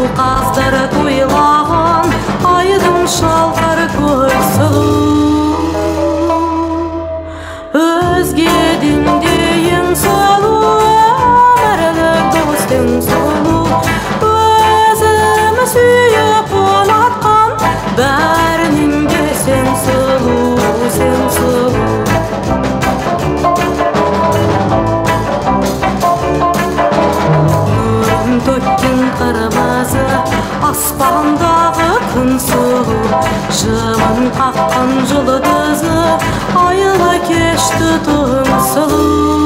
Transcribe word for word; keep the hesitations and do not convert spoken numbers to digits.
қаздар тойлаған айдың шалқар көз сұлу. Өзгеден де ең сұлу өмірлік достың сұлу. Өзім сүйіп ұнатқан бәрінен де сен сұлу, сен сұлу. Нұрын төккен қырмызы аспандағы күн сұлу. Жымын қаққан жұлдызы айлы кешті түн сұлу.